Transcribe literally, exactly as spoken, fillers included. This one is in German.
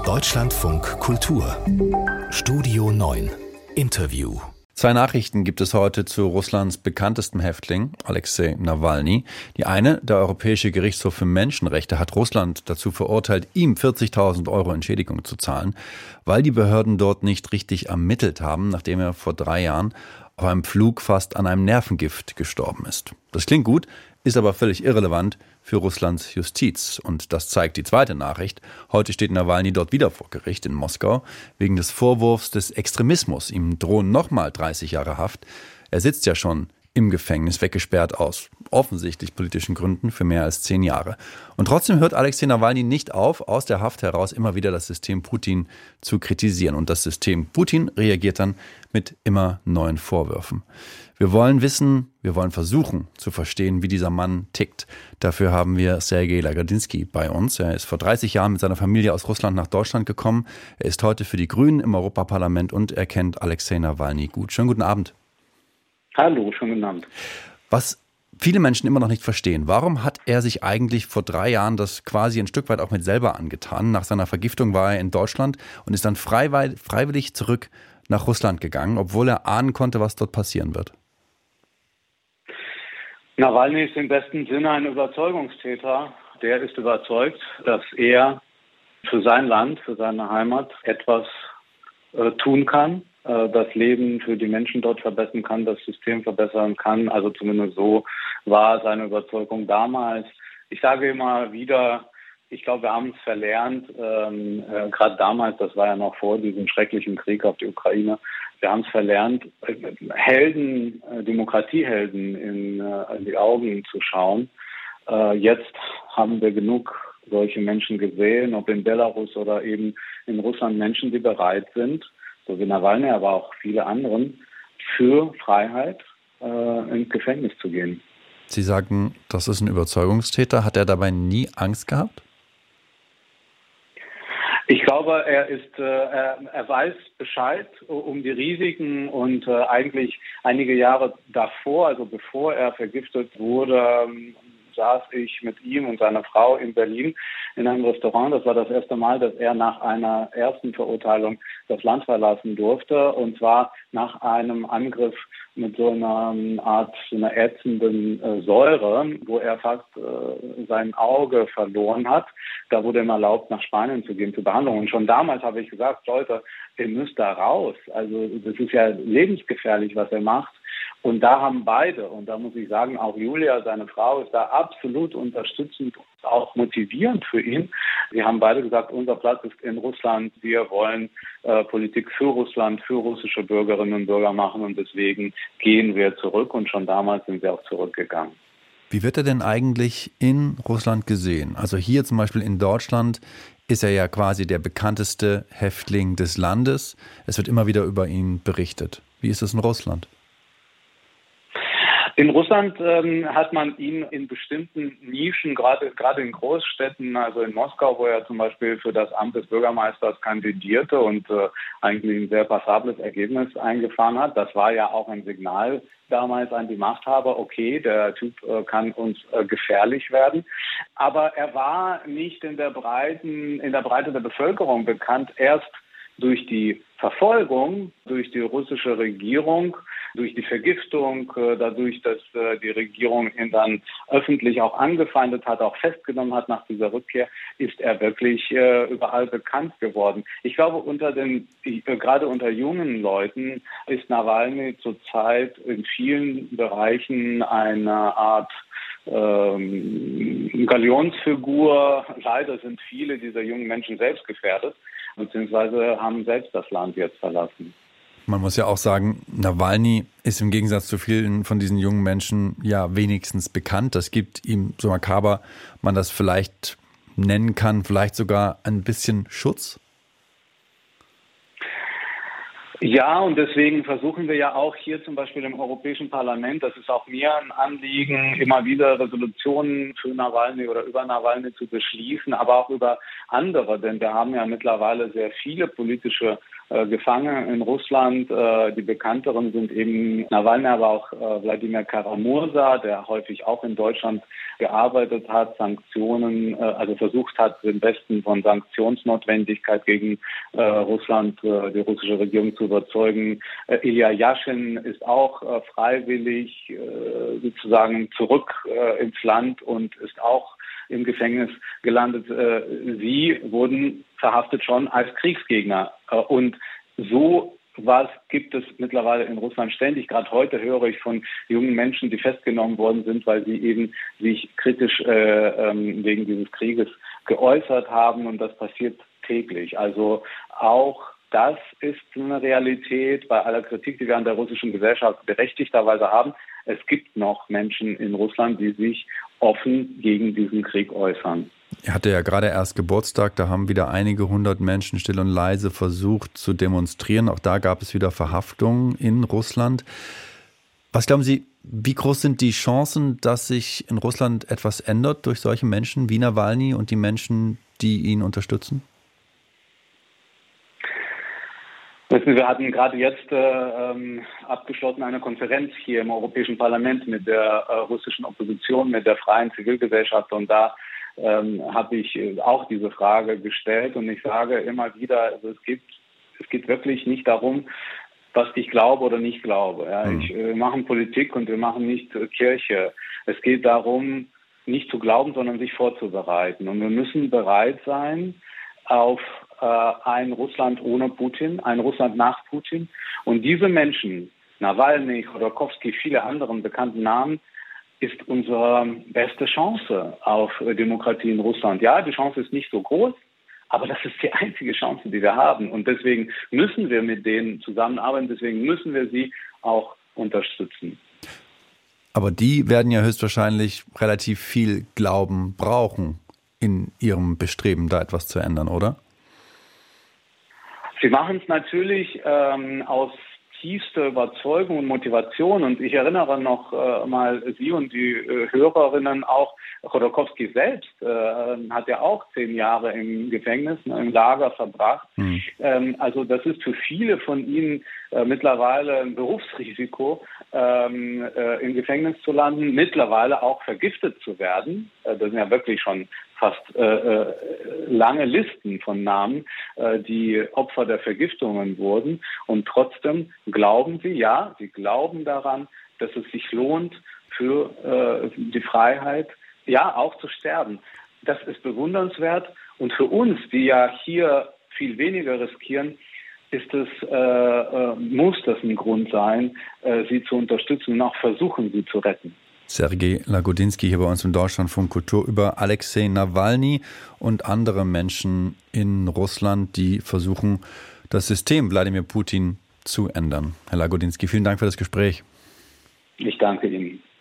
Deutschlandfunk Kultur Studio neun Interview. Zwei Nachrichten gibt es heute zu Russlands bekanntestem Häftling, Alexei Nawalny. Die eine, der Europäische Gerichtshof für Menschenrechte, hat Russland dazu verurteilt, ihm vierzigtausend Euro Entschädigung zu zahlen, weil die Behörden dort nicht richtig ermittelt haben, nachdem er vor drei Jahren auf einem Flug fast an einem Nervengift gestorben ist. Das klingt gut, ist aber völlig irrelevant für Russlands Justiz. Und das zeigt die zweite Nachricht. Heute steht Nawalny dort wieder vor Gericht in Moskau wegen des Vorwurfs des Extremismus. Ihm drohen nochmal dreißig Jahre Haft. Er sitzt ja schon im Gefängnis, weggesperrt aus offensichtlich politischen Gründen für mehr als zehn Jahre. Und trotzdem hört Alexei Nawalny nicht auf, aus der Haft heraus immer wieder das System Putin zu kritisieren. Und das System Putin reagiert dann mit immer neuen Vorwürfen. Wir wollen wissen, wir wollen versuchen zu verstehen, wie dieser Mann tickt. Dafür haben wir Sergej Lagodinsky bei uns. Er ist vor dreißig Jahren mit seiner Familie aus Russland nach Deutschland gekommen. Er ist heute für die Grünen im Europaparlament und er kennt Alexei Nawalny gut. Schönen guten Abend. Hallo, schönen guten Abend. Was viele Menschen immer noch nicht verstehen, warum hat er sich eigentlich vor drei Jahren das quasi ein Stück weit auch mit selber angetan? Nach seiner Vergiftung war er in Deutschland und ist dann freiwillig zurück nach Russland gegangen, obwohl er ahnen konnte, was dort passieren wird. Nawalny ist im besten Sinne ein Überzeugungstäter. Der ist überzeugt, dass er für sein Land, für seine Heimat etwas äh, tun kann, äh, das Leben für die Menschen dort verbessern kann, das System verbessern kann. Also zumindest so war seine Überzeugung damals. Ich sage immer wieder, ich glaube, wir haben es verlernt, ähm, äh, gerade damals, das war ja noch vor diesem schrecklichen Krieg auf die Ukraine, wir haben es verlernt, Helden, Demokratiehelden in, in die Augen zu schauen. Äh, jetzt haben wir genug solche Menschen gesehen, ob in Belarus oder eben in Russland, Menschen, die bereit sind, so wie Nawalny, aber auch viele anderen, für Freiheit äh, ins Gefängnis zu gehen. Sie sagen, das ist ein Überzeugungstäter. Hat er dabei nie Angst gehabt? Ich glaube, er ist, äh, er, er weiß Bescheid um die Risiken und äh, eigentlich einige Jahre davor, also bevor er vergiftet wurde, ähm, saß ich mit ihm und seiner Frau in Berlin in einem Restaurant. Das war das erste Mal, dass er nach einer ersten Verurteilung das Land verlassen durfte, und zwar nach einem Angriff mit so einer Art, so einer ätzenden äh, Säure, wo er fast äh, sein Auge verloren hat. Da wurde ihm erlaubt, nach Spanien zu gehen zur Behandlung. Und schon damals habe ich gesagt, Leute, ihr müsst da raus. Also das ist ja lebensgefährlich, was er macht. Und da haben beide, und da muss ich sagen, auch Julia, seine Frau, ist da absolut unterstützend und auch motivierend für ihn. Sie haben beide gesagt, unser Platz ist in Russland. Wir wollen äh, Politik für Russland, für russische Bürgerinnen und Bürger machen, und deswegen gehen wir zurück, und schon damals sind wir auch zurückgegangen. Wie wird er denn eigentlich in Russland gesehen? Also hier zum Beispiel in Deutschland ist er ja quasi der bekannteste Häftling des Landes. Es wird immer wieder über ihn berichtet. Wie ist es in Russland? In Russland ähm, hat man ihn in bestimmten Nischen, gerade gerade in Großstädten, also in Moskau, wo er zum Beispiel für das Amt des Bürgermeisters kandidierte und äh, eigentlich ein sehr passables Ergebnis eingefahren hat. Das war ja auch ein Signal damals an die Machthaber, okay, der Typ äh, kann uns äh, gefährlich werden. Aber er war nicht in der breiten, in der Breite der Bevölkerung bekannt, erst durch die Verfolgung, durch die russische Regierung, durch die Vergiftung, äh, dadurch, dass äh, die Regierung ihn dann öffentlich auch angefeindet hat, auch festgenommen hat nach dieser Rückkehr, ist er wirklich äh, überall bekannt geworden. Ich glaube, unter den, äh, gerade unter jungen Leuten ist Nawalny zurzeit in vielen Bereichen eine Art ähm, Galionsfigur. Leider sind viele dieser jungen Menschen selbst gefährdet, beziehungsweise haben selbst das Land jetzt verlassen. Man muss ja auch sagen, Nawalny ist im Gegensatz zu vielen von diesen jungen Menschen ja wenigstens bekannt. Das gibt ihm, so makaber man das vielleicht nennen kann, vielleicht sogar ein bisschen Schutz. Ja, und deswegen versuchen wir ja auch hier zum Beispiel im Europäischen Parlament, das ist auch mir ein Anliegen, immer wieder Resolutionen für Nawalny oder über Nawalny zu beschließen, aber auch über andere, denn wir haben ja mittlerweile sehr viele politische äh, gefangen in Russland. Äh, die bekannteren sind eben Nawalny, aber auch äh, Wladimir Kara-Murza, der häufig auch in Deutschland gearbeitet hat, Sanktionen, äh, also versucht hat, den Westen von Sanktionsnotwendigkeit gegen äh, Russland, äh, die russische Regierung zu überzeugen. Äh, Ilya Yashin ist auch äh, freiwillig äh, sozusagen zurück äh, ins Land und ist auch im Gefängnis gelandet. Äh, sie wurden verhaftet schon als Kriegsgegner. Äh, und so was gibt es mittlerweile in Russland ständig. Gerade heute höre ich von jungen Menschen, die festgenommen worden sind, weil sie eben sich kritisch äh, ähm, wegen dieses Krieges geäußert haben. Und das passiert täglich. Also auch das ist eine Realität bei aller Kritik, die wir an der russischen Gesellschaft berechtigterweise haben. Es gibt noch Menschen in Russland, die sich offen gegen diesen Krieg äußern. Er hatte ja gerade erst Geburtstag, da haben wieder einige hundert Menschen still und leise versucht zu demonstrieren. Auch da gab es wieder Verhaftungen in Russland. Was glauben Sie, wie groß sind die Chancen, dass sich in Russland etwas ändert durch solche Menschen wie Nawalny und die Menschen, die ihn unterstützen? Wir hatten gerade jetzt äh, ähm, abgeschlossen eine Konferenz hier im Europäischen Parlament mit der äh, russischen Opposition, mit der freien Zivilgesellschaft, und da ähm, habe ich auch diese Frage gestellt, und ich sage immer wieder, also es geht, es geht wirklich nicht darum, was ich glaube oder nicht glaube. Ja. Mhm. Ich, wir machen Politik und wir machen nicht äh, Kirche. Es geht darum, nicht zu glauben, sondern sich vorzubereiten, und wir müssen bereit sein auf ein Russland ohne Putin, ein Russland nach Putin. Und diese Menschen, Nawalny, Chodorkowski, viele anderen bekannten Namen, ist unsere beste Chance auf Demokratie in Russland. Ja, die Chance ist nicht so groß, aber das ist die einzige Chance, die wir haben. Und deswegen müssen wir mit denen zusammenarbeiten, deswegen müssen wir sie auch unterstützen. Aber die werden ja höchstwahrscheinlich relativ viel Glauben brauchen in ihrem Bestreben, da etwas zu ändern, oder? Sie machen es natürlich ähm, aus tiefster Überzeugung und Motivation. Und ich erinnere noch äh, mal Sie und die äh, Hörerinnen auch, Chodorkowski selbst äh, hat ja auch zehn Jahre im Gefängnis, ne, im Lager verbracht. Mhm. Ähm, also das ist für viele von ihnen äh, mittlerweile ein Berufsrisiko, ähm, äh, im Gefängnis zu landen, mittlerweile auch vergiftet zu werden. Äh, das sind ja wirklich schon fast äh, äh, lange Listen von Namen, äh, die Opfer der Vergiftungen wurden. Und trotzdem glauben sie, ja, sie glauben daran, dass es sich lohnt, für äh, die Freiheit, ja, auch zu sterben. Das ist bewundernswert. Und für uns, die ja hier viel weniger riskieren, ist es, äh, äh, muss das ein Grund sein, äh, sie zu unterstützen und auch versuchen, sie zu retten. Sergej Lagodinsky hier bei uns im Deutschlandfunk Kultur über Alexei Nawalny und andere Menschen in Russland, die versuchen, das System Wladimir Putin zu ändern. Herr Lagodinsky, vielen Dank für das Gespräch. Ich danke Ihnen.